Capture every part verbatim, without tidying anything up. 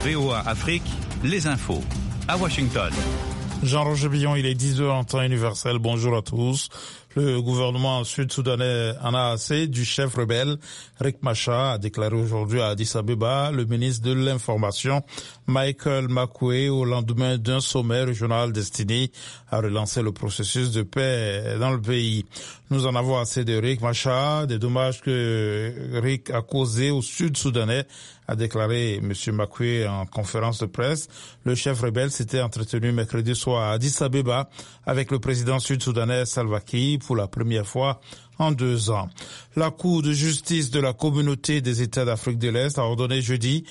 V O A Afrique, les infos, à Washington. Jean-Roger Billon, il est dix heures en temps universel. Bonjour à tous. Le gouvernement sud-soudanais en a assez du chef rebelle Riek Machar, a déclaré aujourd'hui à Addis Abeba le ministre de l'Information Michael Makuei au lendemain d'un sommet régional destiné à relancer le processus de paix dans le pays. Nous en avons assez de Riek Machar, des dommages que Riek a causés au sud-soudanais, a déclaré M. Makuei en conférence de presse. Le chef rebelle s'était entretenu mercredi soir à Addis Abeba avec le président sud-soudanais Salva Kiir pour la première fois en deux ans. La Cour de justice de la Communauté des États d'Afrique de l'Est a ordonné jeudi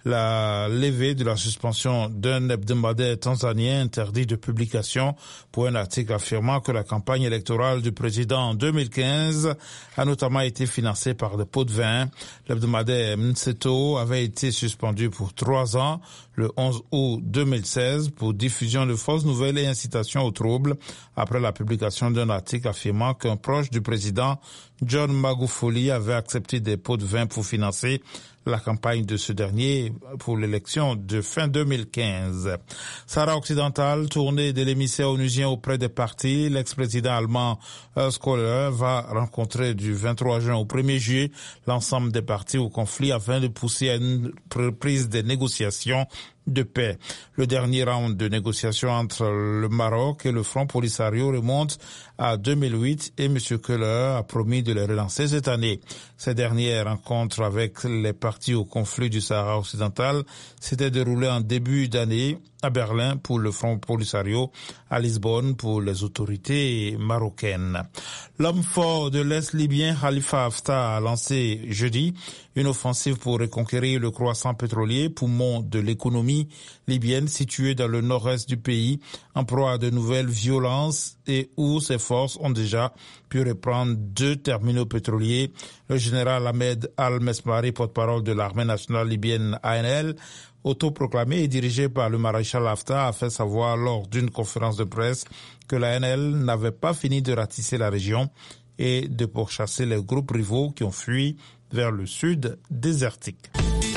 la levée de la suspension d'un hebdomadaire tanzanien interdit de publication pour un article affirmant que la campagne électorale du président en deux mille quinze a notamment été financée par des pots de vin. L'hebdomadaire Mseto avait été suspendu pour trois ans le onze août deux mille seize pour diffusion de fausses nouvelles et incitation au trouble après la publication d'un article affirmant qu'un proche du président John Magufuli avait accepté des pots de vin pour financer la campagne de ce dernier pour l'élection de fin deux mille quinze. Sahara occidentale, tournée de l'émissaire onusien auprès des partis, l'ex-président allemand Horst Köhler va rencontrer du vingt-trois juin au premier juillet l'ensemble des partis au conflit afin de pousser à une reprise des négociations de paix. Le dernier round de négociations entre le Maroc et le Front Polisario remonte à deux mille huit et M. Köhler a promis de les relancer cette année. Ces dernières rencontres avec les partis au conflit du Sahara occidental s'étaient déroulées en début d'année à Berlin pour le Front Polisario, à Lisbonne pour les autorités marocaines. L'homme fort de l'Est libyen Khalifa Haftar a lancé jeudi une offensive pour reconquérir le croissant pétrolier, poumon de l'économie libyenne située dans le nord-est du pays, en proie à de nouvelles violences et où ses forces ont déjà pu reprendre deux terminaux pétroliers. Le général Ahmed Al-Mesmari, porte-parole de l'armée nationale libyenne A N L, autoproclamé et dirigé par le maréchal Haftar, a fait savoir lors d'une conférence de presse que la A N L n'avait pas fini de ratisser la région et de pourchasser les groupes rivaux qui ont fui vers le sud désertique.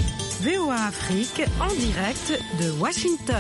V O A Afrique en direct de Washington.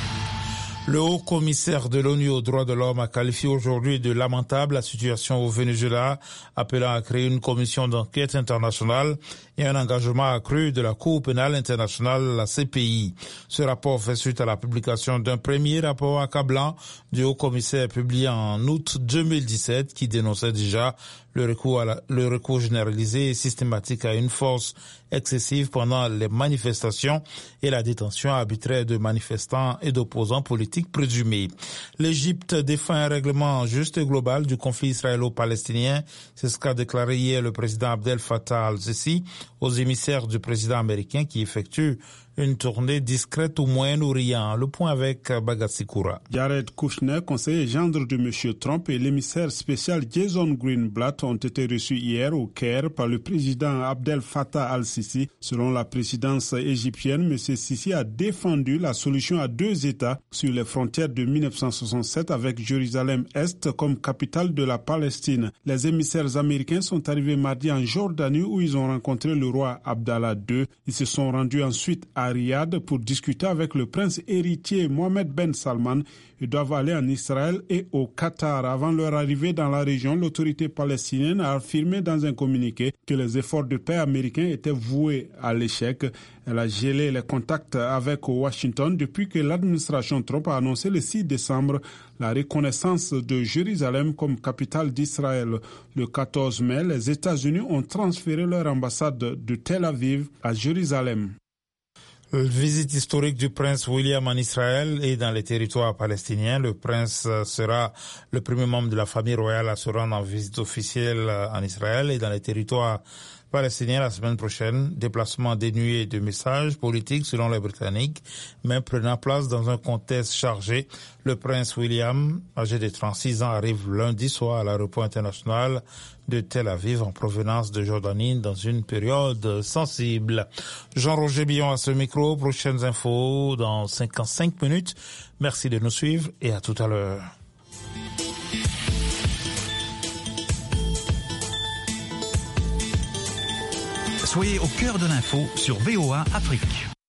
Le haut-commissaire de l'ONU aux droits de l'homme a qualifié aujourd'hui de lamentable la situation au Venezuela, appelant à créer une commission d'enquête internationale et un engagement accru de la Cour pénale internationale, la C P I. Ce rapport fait suite à la publication d'un premier rapport accablant du haut-commissaire publié en août deux mille dix-sept qui dénonçait déjà le recours, à la, le recours généralisé et systématique à une force excessive pendant les manifestations et la détention arbitraire de manifestants et d'opposants politiques présumés. L'Égypte défend un règlement juste et global du conflit israélo-palestinien. C'est ce qu'a déclaré hier le président Abdel Fattah al-Sisi aux émissaires du président américain qui effectue une tournée discrète au Moyen-Orient. Le point avec Bagassi Koura. Jared Kushner, conseiller gendre de M. Trump, et l'émissaire spécial Jason Greenblatt ont été reçus hier au Caire par le président Abdel Fattah al-Sisi. Selon la présidence égyptienne, M. Sisi a défendu la solution à deux États sur les frontières de mille neuf cent soixante-sept avec Jérusalem-Est comme capitale de la Palestine. Les émissaires américains sont arrivés mardi en Jordanie où ils ont rencontré le roi Abdallah deux. Ils se sont rendus ensuite à Riyad pour discuter avec le prince héritier Mohammed Ben Salman. Ils doivent aller en Israël et au Qatar. Avant leur arrivée dans la région, l'autorité palestinienne a affirmé dans un communiqué que les efforts de paix américains étaient voués à l'échec. Elle a gelé les contacts avec Washington depuis que l'administration Trump a annoncé le six décembre la reconnaissance de Jérusalem comme capitale d'Israël. Le quatorze mai, les États-Unis ont transféré leur ambassade de Tel Aviv à Jérusalem. Visite historique du prince William en Israël et dans les territoires palestiniens. Le prince sera le premier membre de la famille royale à se rendre en visite officielle en Israël et dans les territoires palestiniens la semaine prochaine. Déplacement dénué de messages politiques selon les Britanniques, mais prenant place dans un contexte chargé. Le prince William, âgé de trente-six ans, arrive lundi soir à l'aéroport international de Tel Aviv en provenance de Jordanie dans une période sensible. Jean-Roger Billon à ce micro. Prochaines infos dans cinquante-cinq minutes. Merci de nous suivre et à tout à l'heure. Soyez au cœur de l'info sur V O A Afrique.